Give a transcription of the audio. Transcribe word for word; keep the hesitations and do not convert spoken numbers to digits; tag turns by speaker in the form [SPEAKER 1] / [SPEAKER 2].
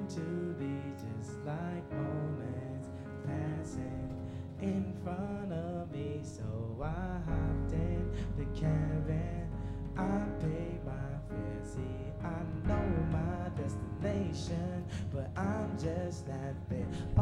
[SPEAKER 1] to be just like moments passing in front of me. So I hopped in the caravan, I paid my fare. See, I know my destination, but I'm just not there.